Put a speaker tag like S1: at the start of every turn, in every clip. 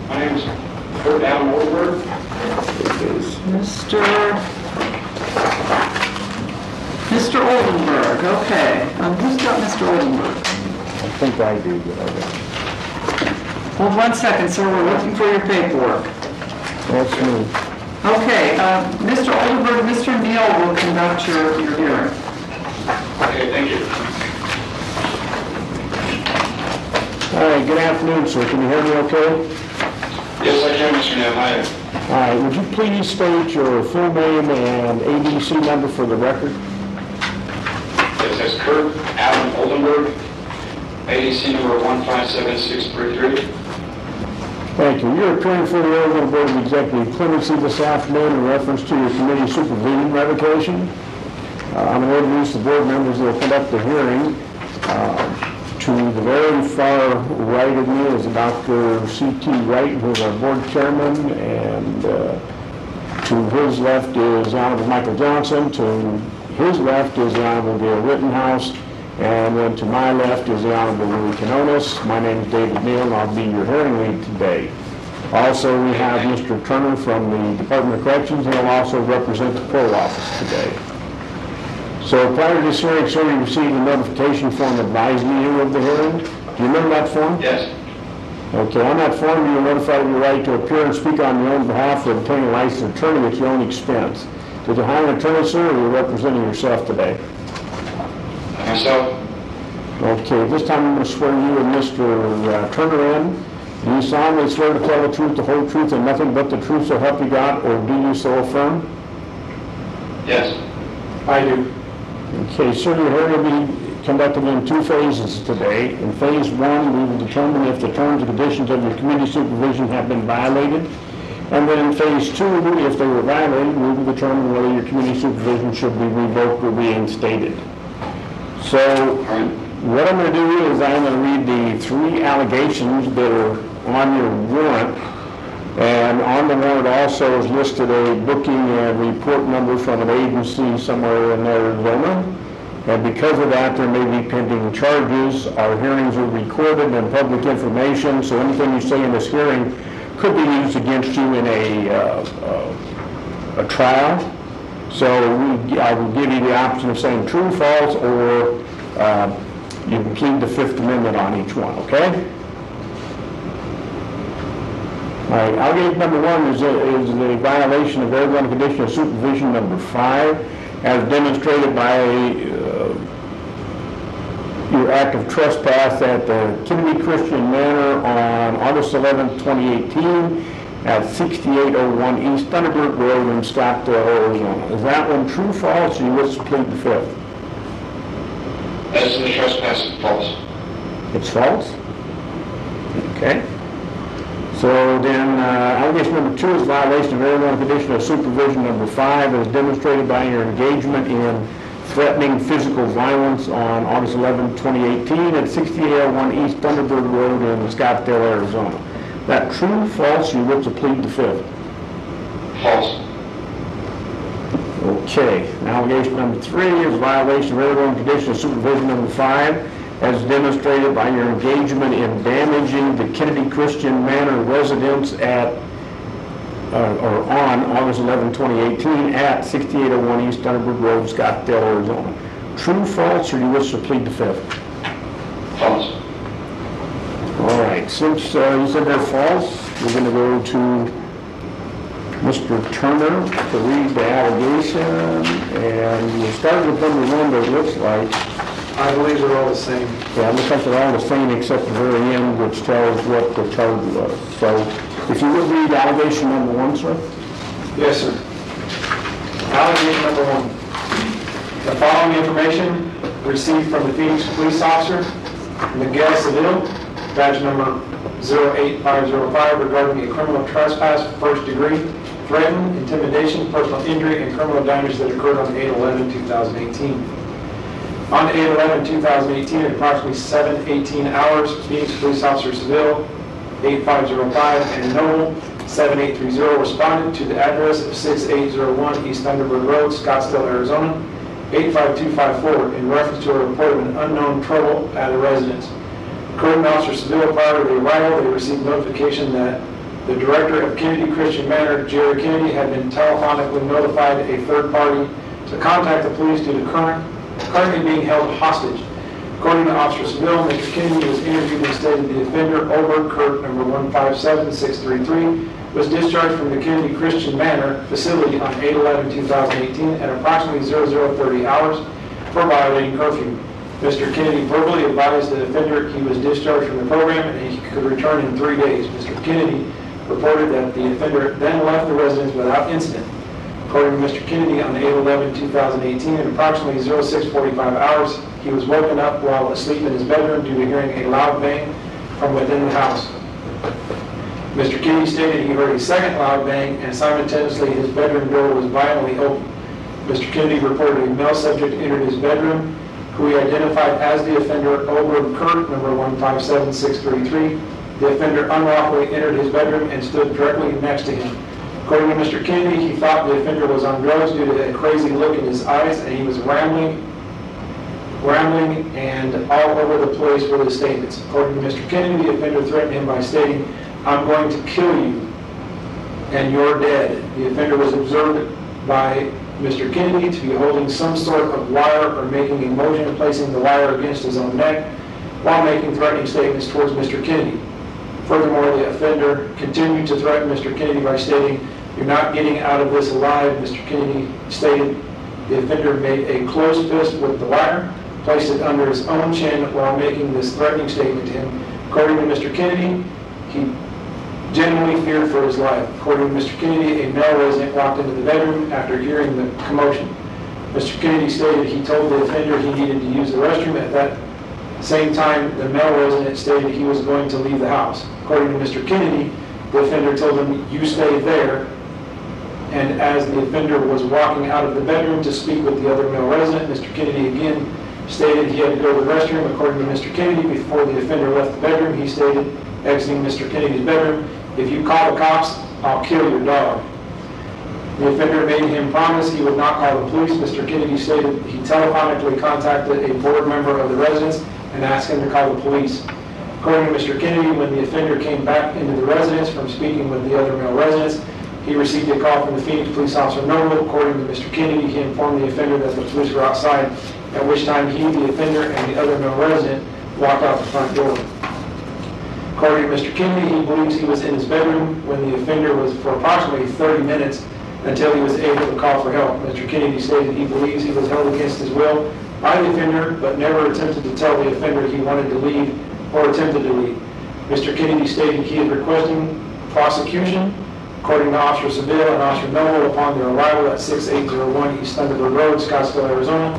S1: My name is Kurt Adam Oldenburg.
S2: Mr. Oldenburg, okay. Who's got Mr. Oldenburg?
S3: I think I do, but I don't.
S2: Well, 1 second, sir. We're looking for your paperwork.
S3: That's me.
S2: Okay, Mr. Oldenburg, Mr. Neal will conduct your hearing.
S1: Okay, thank you.
S3: All right, good afternoon, sir. Can you hear me okay?
S1: Yes, I can, Mr. Neal. Hi.
S3: All right, would you please state your full name and ADC number for the record?
S1: It says Kurt Adam Oldenburg, ADC number 157633.
S3: Thank you. You're appearing for the Oregon Board of Executive Clemency this afternoon in reference to your committee supervision revocation. I'm going to introduce the board members that will conduct the hearing. To the very far right of me is Dr. C.T. Wright, who is our board chairman, and to his left is Honorable Michael Johnson. To his left is the Honorable Gail Rittenhouse, and then to my left is the Honorable Louis Canonis. My name is David Neal, and I'll be your hearing lead today. Also, we have Mr. Turner from the Department of Corrections, and he'll also represent the parole office today. So prior to this hearing, sir, you received a notification form advising you of the hearing. Do you remember that form?
S1: Yes.
S3: Okay, on that form, you were notified of your right to appear and speak on your own behalf or obtain a licensed attorney at your own expense. Did you hire an attorney, sir, or are you representing yourself today?
S1: Myself?
S3: Okay, this time I'm going to swear you and Mr. Turner in. Do you solemnly swear to tell the truth, the whole truth, and nothing but the truth, so help you God, or do you so affirm?
S1: Yes.
S3: I do. Okay, sir, your hearing will be conducted in 2 phases today. In phase 1, we will determine if the terms and conditions of your community supervision have been violated. And then in phase 2, if they were violated, we will determine whether your community supervision should be revoked or reinstated. So what I'm going to do is I'm going to read the 3 allegations that are on your warrant. And on the warrant also is listed a booking and report number from an agency somewhere in Arizona. And because of that, there may be pending charges. Our hearings are recorded and public information, so anything you say in this hearing could be used against you in a trial. So I will give you the option of saying true, false, or you can plead the Fifth Amendment on each one, okay? All right, allegation number 1 is the violation of Arizona Condition of Supervision number 5, as demonstrated by your act of trespass at the Kennedy Christian Manor on August 11, 2018, at 6801 East Thunderbird Road in Scottsdale, Arizona. Is that one true, false, or you wish to plead the Fifth?
S1: As to the trespass, it's false.
S3: It's false? Okay. So then, allegation number 2 is violation of Arizona Condition of Supervision number 5, as demonstrated by your engagement in threatening physical violence on August 11, 2018 at 6801 East Thunderbird Road in Scottsdale, Arizona. That true, false, you wish to plead the Fifth?
S1: False.
S3: Okay. Allegation number 3 is violation of Arizona Condition of Supervision number 5, as demonstrated by your engagement in damaging the Kennedy Christian Manor residence at or on August 11, 2018 at 6801 East Thunderbird Road, Scottsdale, Arizona. True, false, or do you wish to plead the Fifth?
S1: False.
S3: All right. Since you said they're false, we're going to go to Mr. Turner to read the allegation, and we'll start with number 1 that it looks like.
S4: I believe they're all the same.
S3: Yeah, it looks like they're all the same except the very end, which tells what the charge was. So, if you would read allegation number 1, sir.
S4: Yes, sir. Allegation number 1. The following information received from the Phoenix police officer, Miguel Seville, badge number 08505, regarding a criminal trespass, first degree, threaten, intimidation, personal injury, and criminal damage that occurred on 8/11/2018. On 8/11/2018, at approximately 7:18 hours, Phoenix Police Officer Seville, 8505, and Noble, 7830, responded to the address of 6801 East Thunderbird Road, Scottsdale, Arizona, 85254, in reference to a report of an unknown trouble at a residence. According to Officer Seville, prior to the arrival, they received notification that The director of Kennedy Christian Manor, Jerry Kennedy, had been telephonically notified a third party to contact the police due to currently being held hostage. According to Officer Seville, Mr. Kennedy was interviewed and stated the offender, Obert Kurt, number 157633, was discharged from the Kennedy Christian Manor facility on 8/11/2018 at approximately 0030 hours for violating curfew. Mr. Kennedy verbally advised the offender he was discharged from the program and he could return in 3 days. Mr. Kennedy reported that the offender then left the residence without incident. According to Mr. Kennedy, on 8/11/2018 at approximately 0645 hours, he was woken up while asleep in his bedroom due to hearing a loud bang from within the house. Mr. Kennedy stated he heard a second loud bang and simultaneously his bedroom door was violently opened. Mr. Kennedy reported a male subject entered his bedroom, who he identified as the offender, Obert Kurt, number 157633. The offender unlawfully entered his bedroom and stood directly next to him. According to Mr. Kennedy, he thought the offender was on drugs due to a crazy look in his eyes, and he was rambling and all over the place with his statements. According to Mr. Kennedy, the offender threatened him by stating, "I'm going to kill you, and you're dead." The offender was observed by Mr. Kennedy to be holding some sort of wire or making a motion of placing the wire against his own neck while making threatening statements towards Mr. Kennedy. Furthermore, the offender continued to threaten Mr. Kennedy by stating, "You're not getting out of this alive." Mr. Kennedy stated the offender made a closed fist with the wire, placed it under his own chin while making this threatening statement to him. According to Mr. Kennedy, he genuinely feared for his life. According to Mr. Kennedy, a male resident walked into the bedroom after hearing the commotion. Mr. Kennedy stated he told the offender he needed to use the restroom. At that same time, the male resident stated he was going to leave the house. According to Mr. Kennedy, the offender told him, "You stay there." And as the offender was walking out of the bedroom to speak with the other male resident, Mr. Kennedy again stated he had to go to the restroom. According to Mr. Kennedy, before the offender left the bedroom, he stated, exiting Mr. Kennedy's bedroom, "If you call the cops, I'll kill your dog." The offender made him promise he would not call the police. Mr. Kennedy stated he telephonically contacted a board member of the residence and asked him to call the police. According to Mr. Kennedy, when the offender came back into the residence from speaking with the other male residents, he received a call from the Phoenix Police Officer Noble. According to Mr. Kennedy, he informed the offender that the police were outside, at which time he, the offender, and the other male resident walked out the front door. According to Mr. Kennedy, he believes he was in his bedroom when the offender was for approximately 30 minutes until he was able to call for help. Mr. Kennedy stated he believes he was held against his will by the offender, but never attempted to tell the offender he wanted to leave or attempted to leave. Mr. Kennedy stated he is requesting prosecution. According to Officer Seville and Officer Noble, upon their arrival at 6801 East Thunderbird Road, Scottsdale, Arizona,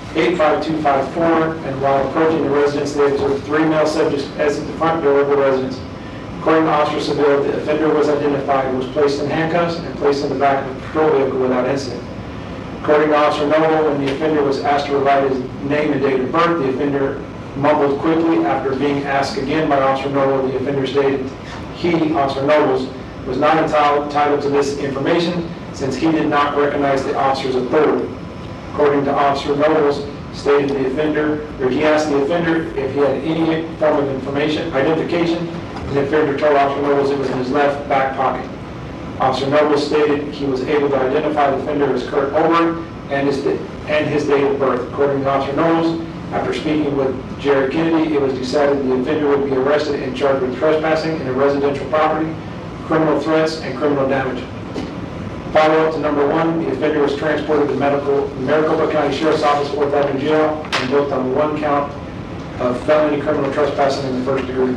S4: 85254, and while approaching the residence, they observed 3 male subjects exit the front door of the residence. According to Officer Seville, the offender was identified, was placed in handcuffs, and placed in the back of a patrol vehicle without incident. According to Officer Noble, when the offender was asked to provide his name and date of birth, the offender mumbled quickly. After being asked again by Officer Noble, the offender stated he, Officer Nobles, was not entitled to this information since he did not recognize the officer's authority. According to Officer Nobles, stated the offender, or he asked the offender if he had any form of identification, and the offender told Officer Nobles it was in his left back pocket. Officer Nobles stated he was able to identify the offender as Kurt Obert and his date of birth. According to Officer Nobles, after speaking with Jerry Kennedy, it was decided the offender would be arrested and charged with trespassing in a residential property, criminal threats, and criminal damage. Follow-up to number 1, the offender was transported to Maricopa County Sheriff's Office, 4th Avenue Jail, and booked on 1 count of felony criminal trespassing in the first degree.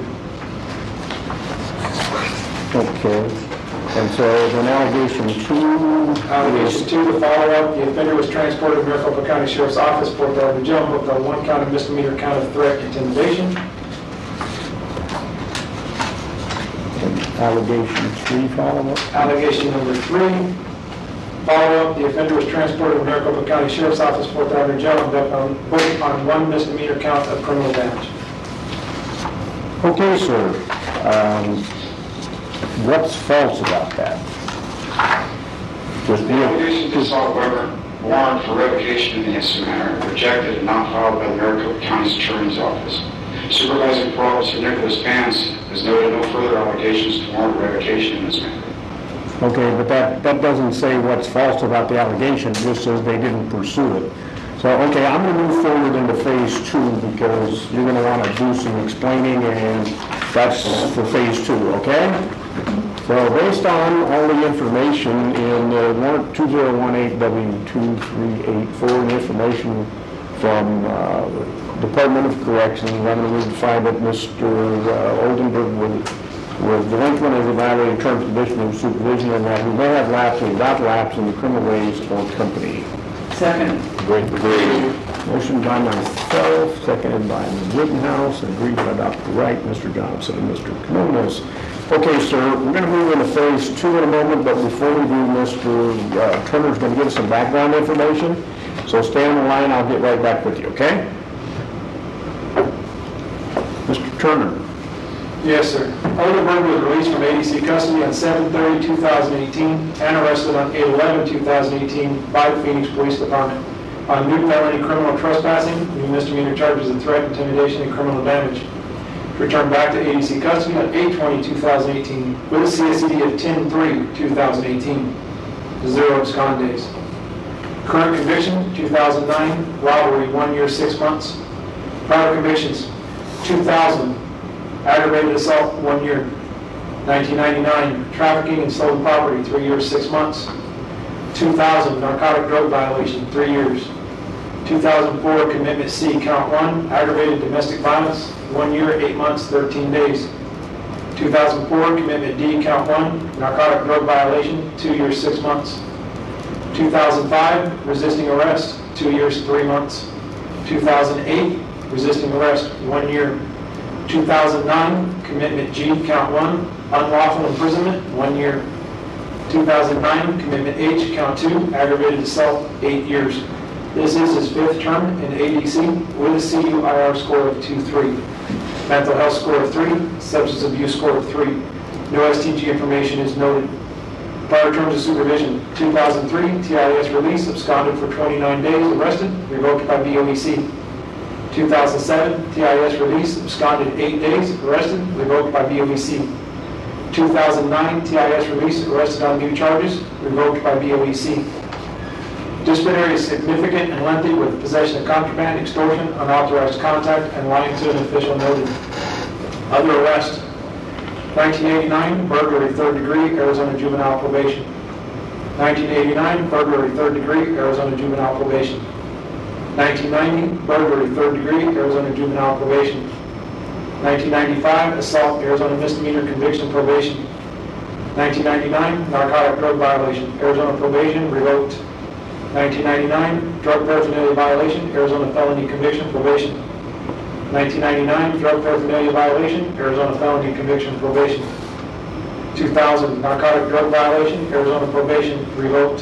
S3: Okay. And so then allegation 2.
S4: Allegation 2, the follow-up, the offender was transported to Maricopa County Sheriff's Office, 4th Avenue Jail, and booked on 1 count of misdemeanor count of threat intimidation.
S3: Allegation 3 follow-up.
S4: Allegation number 3, follow-up, the offender was transported to Maricopa County Sheriff's Office, 4th Avenue Jail, and booked on 1 misdemeanor count of criminal damage.
S3: Okay, sir. What's false about that? Just
S1: The allegation to assault Weber, warrant for revocation in the instant matter, rejected and not filed by the Maricopa County Attorney's Office. Supervising Parole Officer Nicholas Vance has noted no further allegations to warrant revocation in this matter.
S3: Okay, but that doesn't say what's false about the allegation, it just says they didn't pursue it. So, okay, I'm going to move forward into phase 2 because you're going to want to do some explaining, and that's for phase 2, okay? So based on all the information in warrant 2018W2384 and information from Department of Corrections, I'm going to move to find that Mr. Oldenburg was delinquent as a violating terms and conditions of supervision, and that he may have lapsed or without lapse in the criminal ways or company.
S2: Second.
S3: Motion by myself, seconded by Ms. Rittenhouse, and agreed by Dr. Wright, Mr. Johnson, and Mr. Canonis. Okay, sir, we're going to move into phase 2 in a moment, but before we do, Mr. Turner's going to give us some background information. So stay on the line, I'll get right back with you, okay? Mr. Turner.
S4: Yes, sir. Oldenburg was released from ADC custody on 7/30/2018 and arrested on 8/11/2018 by the Phoenix Police Department on new felony criminal trespassing, new misdemeanor charges of threat, intimidation, and criminal damage. Returned back to ADC custody on 8/20/2018 with a CSCD of 10/3/2018. 0 abscond days. Current conviction, 2009, robbery, 1 year, 6 months. Prior convictions, 2000, aggravated assault, 1 year. 1999, trafficking and stolen property, 3 years, 6 months. 2000, narcotic drug violation, 3 years. 2004, commitment C, count 1, aggravated domestic violence, 1 year, 8 months, 13 days. 2004, commitment D, count 1, narcotic drug violation, 2 years, 6 months. 2005, resisting arrest, 2 years, 3 months. 2008, resisting arrest, 1 year. 2009, commitment G, count 1, unlawful imprisonment, 1 year. 2009, commitment H, count 2, aggravated assault, 8 years. This is his 5th term in ADC with a CUIR score of 2.3, mental health score of 3, substance abuse score of 3. No STG information is noted. Prior terms of supervision, 2003, TIS release, absconded for 29 days, arrested, revoked by BOEC. 2007, TIS release, absconded 8 days, arrested, revoked by BOEC. 2009, TIS release, arrested on new charges, revoked by BOEC. Disciplinary is significant and lengthy with possession of contraband, extortion, unauthorized contact, and lying to an official noted. Other arrest, 1989, burglary 3rd degree, Arizona juvenile probation. 1989, burglary 3rd degree, Arizona juvenile probation. 1990, burglary 3rd degree, Arizona juvenile probation. 1995, assault, Arizona misdemeanor conviction probation. 1999, narcotic drug violation, Arizona probation, revoked. 1999, drug paraphernalia violation, Arizona felony conviction probation. 1999, drug paraphernalia violation, Arizona felony conviction probation. 2000, narcotic drug violation, Arizona probation, revoked.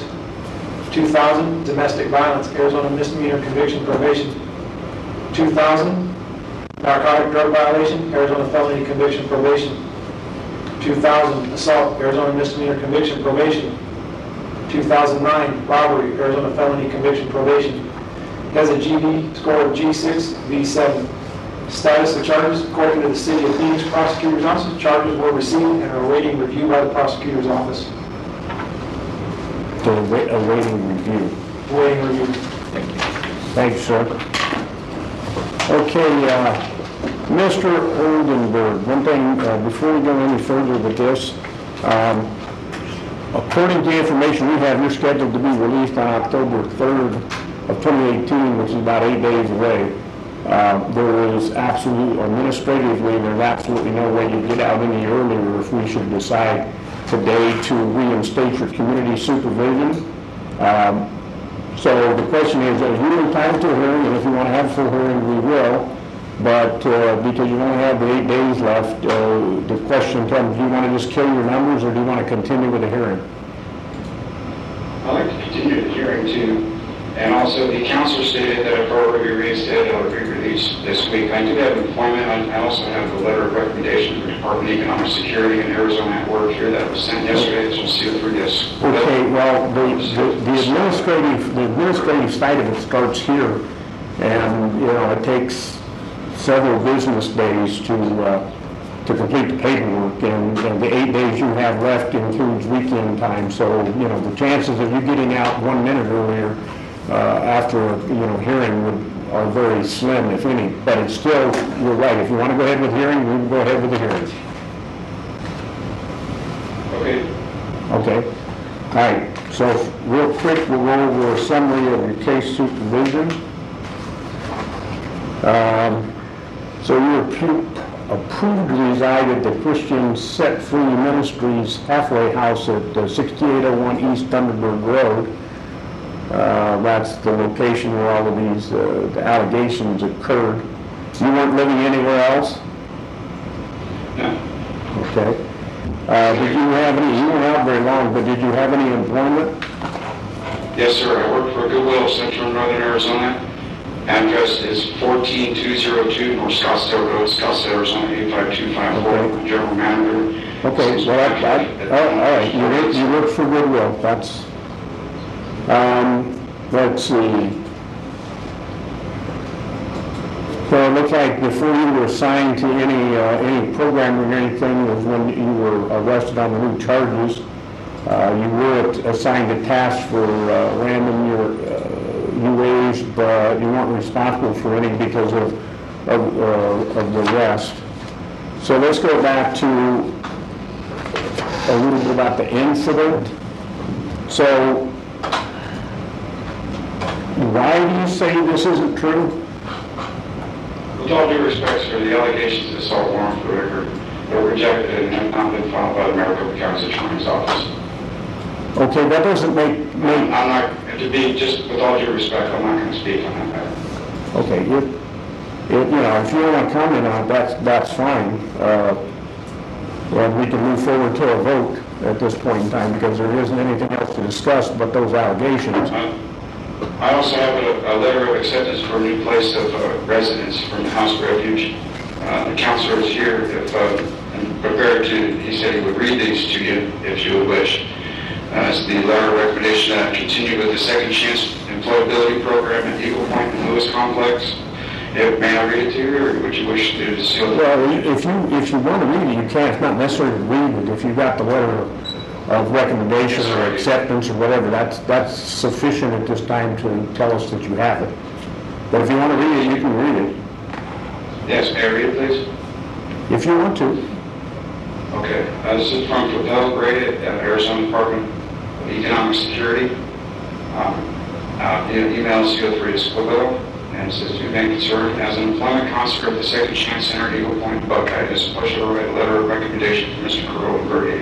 S4: 2000, domestic violence, Arizona misdemeanor conviction probation. 2000, narcotic drug violation, Arizona felony conviction probation. 2000, assault, Arizona misdemeanor conviction probation. 2009, robbery, Arizona felony conviction probation. He has a GV score of G6, V7. Status of charges, according to the City of Phoenix Prosecutor's Office, charges were received and are awaiting review by the Prosecutor's Office.
S3: So awaiting review.
S4: Awaiting review.
S3: Thanks, sir. Okay, Mr. Oldenburg, one thing, before we go any further with this, according to the information we have, you're scheduled to be released on October 3rd of 2018, which is about 8 days away. There is absolutely, administratively, there's absolutely no way you get out any earlier if we should decide today to reinstate your community supervision. So the question is, you're entitled to a hearing, and if you want to have a full hearing, we will. But because you only have the 8 days left, the question comes, do you want to just kill your numbers, or do you want to continue with the hearing?
S1: I'd like to continue the hearing too. And also, the counselor stated that if I were to be reinstated, I would be released this week. I do have employment. I also have the letter of recommendation from the Department of Economic Security in Arizona at work here that was sent yesterday. This will see through this.
S3: Okay, well, the administrative side of it starts here, and it takes several business days to complete the paperwork, and the 8 days you have left includes weekend time, so, the chances of you getting out 1 minute earlier after, hearing are very slim, if any, but it's still, you're right, if you want to go ahead with hearing, we can go ahead with the hearing. Okay. All right, so real quick, we'll go over a summary of your case supervision. So you approved to reside at the Christian Set Free Ministries halfway house at 6801 East Thunderbird Road. That's the location where all of these the allegations occurred. You weren't living anywhere else?
S1: No.
S3: Okay. Did you have any, you weren't out very long, but did you have any employment?
S1: Yes, sir. I work for Goodwill of Central and Northern Arizona. Address is 14202 North Scottsdale Road, Scottsdale, Arizona 85254.
S3: Okay.
S1: General manager.
S3: Okay, well, all right, you work for Goodwill. That's, let's see. So it looks like before you were assigned to any program or anything was when you were arrested on the new charges. You were assigned a task for random UAs, but you weren't responsible for any because of the rest. So let's go back to a little bit about the incident. So why do you say this isn't true?
S1: With all due respect, sir, the allegations of assault warrant for record were rejected and have not been filed by the Maricopa County Attorney's Office.
S3: Okay, that doesn't make...
S1: I'm not, just with all due respect, I'm not going to speak on that matter.
S3: Okay, if you want to comment on it, that's fine. And we can move forward to a vote at this point in time because there isn't anything else to discuss but those allegations.
S1: I also have a letter of acceptance for a new place of residence from the House Refuge. The counselor is here and prepared to, he said he would read these to you if you would wish. It's the letter of recommendation that I continue with the Second Chance Employability Program at Eagle Point and Lewis Complex. May I read it to you, or would you wish to seal it?
S3: Well, if you want to read it, you can. It's not necessary to read it. If you got the letter of recommendation or acceptance or whatever, that's sufficient at this time to tell us that you have it. But if you want to read it, you can read it.
S1: Yes, may I read it, please?
S3: If you want to.
S1: Okay. This is from Propel Gray at Arizona Department of Economic Security. The email is CO3 to Squibble, and it says, to remain concerned, as an employment counselor at the Second Chance Center, Eagle Point, Buckeye, this is push over a letter of recommendation from Mr. Rodenberg,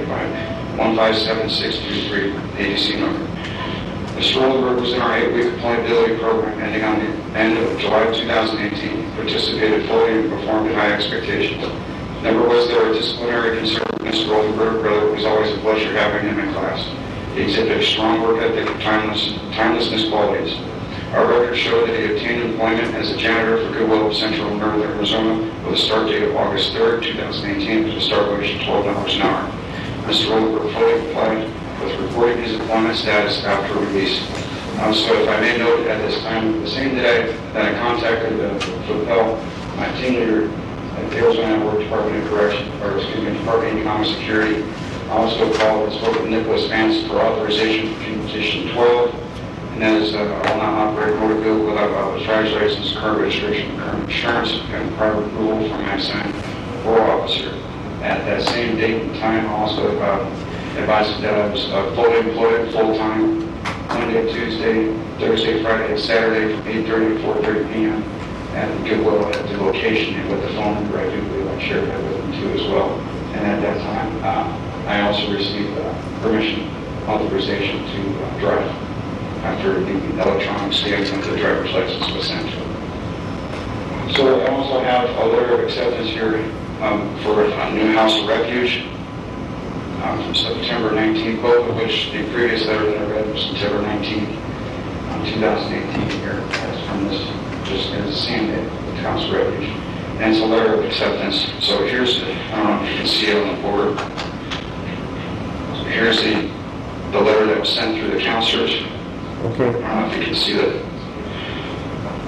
S1: 157623 ADC number. Mr. Rodenberg was in our 8-week employability program ending on the end of July 2018, participated fully and performed to high expectations. Never was there a disciplinary concern with Mr. Rodenberg, rather it was always a pleasure having him in class. He exhibited a strong work ethic and timelessness qualities. Our records show that he obtained employment as a janitor for Goodwill of Central and Northern Arizona with a start date of August 3rd, 2018, with a start wage of $12 an hour. Mr. Rodenberg fully complied with reporting his employment status after release. So if I may note at this time, the same day that I contacted Propel, my team leader at the Arizona Network Department of Department of Economic Security, I also called and spoke with Nicholas Vance for authorization for Petition 12, and that is, I will not operate a motor vehicle without a driver's license, current registration, current insurance, and prior approval from my assigned parole officer. At that same date and time, I also advised that I was fully employed full-time Monday, Tuesday, Thursday, Friday, and Saturday from 8:30 to 4:30 p.m. at Goodwill at the location, and with the phone number I do believe I shared that with them too as well. And at that time, I also received permission, authorization to drive after the electronic stamp of the driver's license was sent to them. So I also have a letter of acceptance here for a new house of refuge from September 19th, both of which the previous letter that I read was September 19th, 2018 here. That's from this, just as the same day, the house of refuge. And it's a letter of acceptance. So here's, I don't know if you can see it on the board. So here's the letter that was sent through the counselors.
S3: Okay.
S1: I don't know if you can see that.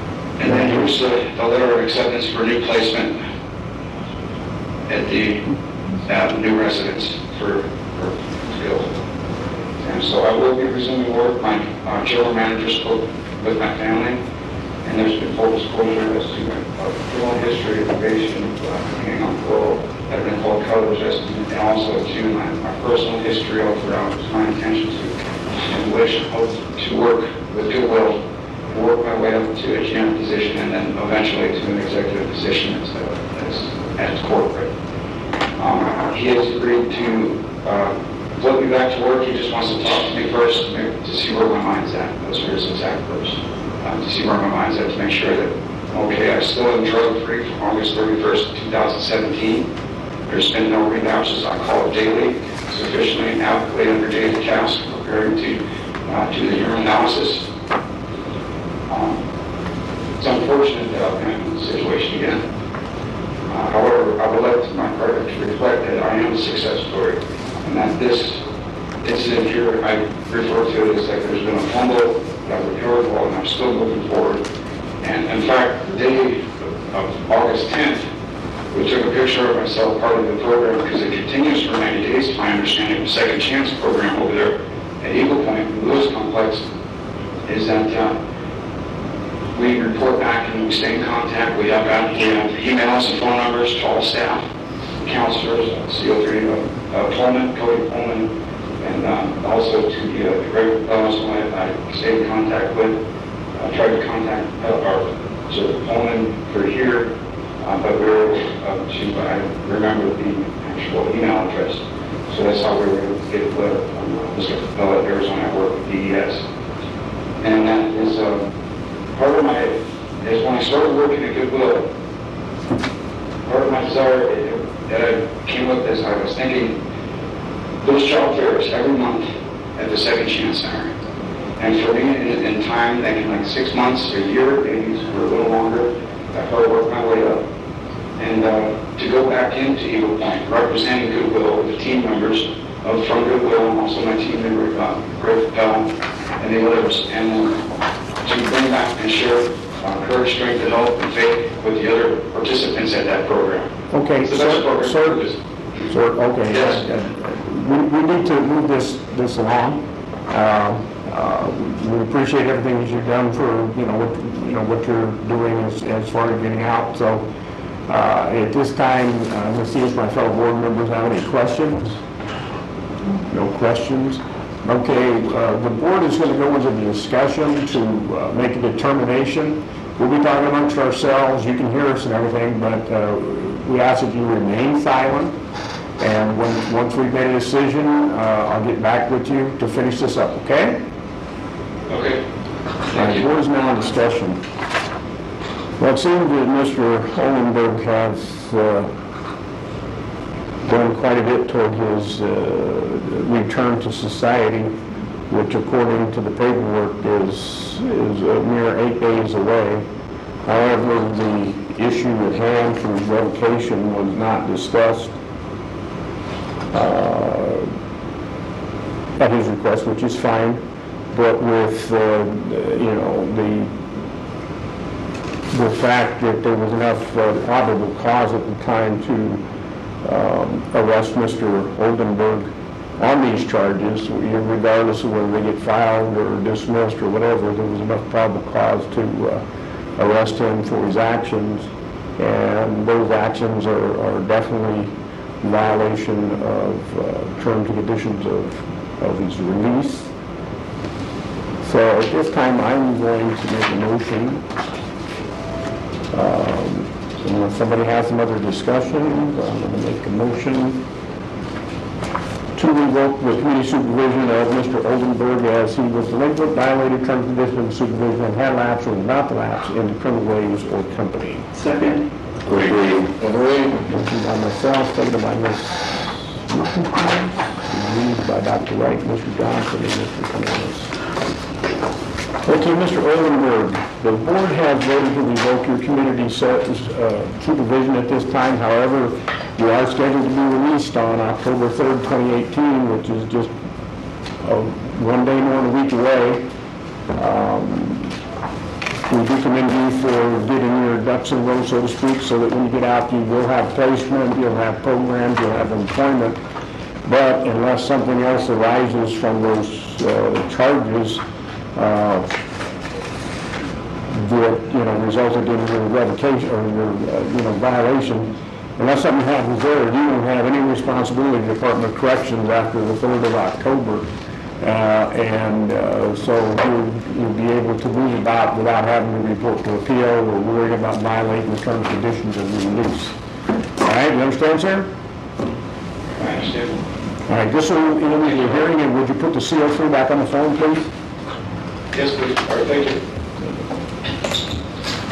S1: And then here's the letter of acceptance for new placement at the new residence for skills. And so I will be resuming work. My children manager spoke with my family, and there's been full disclosure as to my criminal history, probation, hanging on parole, that have been called colors, and also to my personal history all throughout. It's my intention to and wish and hope to work with goodwill, work my way up to a GM position, and then eventually to an executive position as corporate. He has agreed to put me back to work. He just wants to talk to me first to see where my mind's at. Those are his exact words. To see where my mind's at, to make sure that, okay, I'm still in drug-free from August 31st, 2017. There's been no relapses. I call it daily, sufficiently and adequately under daily tasks, preparing to do the urine analysis. It's unfortunate that I've been in this situation again. However, I would like my credit to reflect that I am a success story, and that this incident here, I refer to it as like there's been a fumble, that I've recovered well, and I'm still moving forward. And in fact, the day of August 10th, we took a picture of myself, part of the program, because it continues for 90 days, to my understanding, the Second Chance program over there at Eagle Point, the Lewis Complex, is that we report back and we stay in contact. We have emails and phone numbers to all staff, counselors, CO3, Pullman, Cody Pullman, and also to the Greg Bellows, who I stayed in contact with. I tried to contact our Pullman for here, but we were able to, I remember the actual email address. So that's how we were able to get a letter from Mr. Bell at Arizona at work with DES. And that is part of is when I started working at Goodwill, part of my desire that I came with this, I was thinking, those child fairs every month at the Second Chance Center. And for me, in time, thinking like 6 months, a year, maybe for a little longer, I probably worked my way up. And to go back into Eagle Point, representing Goodwill with the team members from Goodwill, and also my team member, Greg Pell, and the others, and to bring back and share courage, strength, and hope, and faith with the other participants at that program.
S3: Okay,
S1: it's the best program.
S3: Sir, okay.
S1: Yes.
S3: We need to move this along. We appreciate everything that you've done for what you're doing as far as getting out. So at this time, let's see if my fellow board members have any questions. No questions. Okay, the board is going to go into the discussion to make a determination. We'll be talking amongst ourselves. You can hear us and everything, but we ask that you remain silent. And once we've made a decision, I'll get back with you to finish this up, okay?
S1: Okay.
S3: The board is now in discussion. Well, it seems that Mr. Oldenburg has done quite a bit toward his return to society, which according to the paperwork is a mere 8 days away. However, the issue at hand for his revocation was not discussed at his request, which is fine, but with the fact that there was enough probable cause at the time to arrest Mr. Oldenburg on these charges, regardless of whether they get filed or dismissed or whatever, there was enough probable cause to arrest him for his actions, and those actions are definitely in violation of terms and conditions of his release. So at this time, I'm going to make a motion. Unless somebody has some other discussion, I'm going to make a motion to revoke the community supervision of Mr. Oldenburg as he was delinquent, violated terms and conditions of supervision, and had lapsed or not lapsed into criminal ways or company.
S2: Second.
S3: Motion by myself, seconded by Ms. Reed, by Dr. Wright, Mr. Johnson, and Mr. Connellis. Okay, Mr. Oldenburg, the board has voted to revoke your community supervision at this time. However, you are scheduled to be released on October 3rd, 2018, which is just 1 day more than a week away. We do commend you for getting your ducks in a row, so to speak, so that when you get out, you will have placement, you'll have programs, you'll have employment. But unless something else arises from those charges that, resulted in your revocation or your, violation, unless something happens there, you won't have any responsibility in the Department of Corrections after the 3rd of October. So you'll be able to move about without having to report to appeal or worrying about violating the terms and conditions of the release. All right, you understand, sir?
S1: I understand.
S3: All right, this will end your hearing, and would you put the CO3 back on the phone, please?
S1: Yes, please. All right, thank you.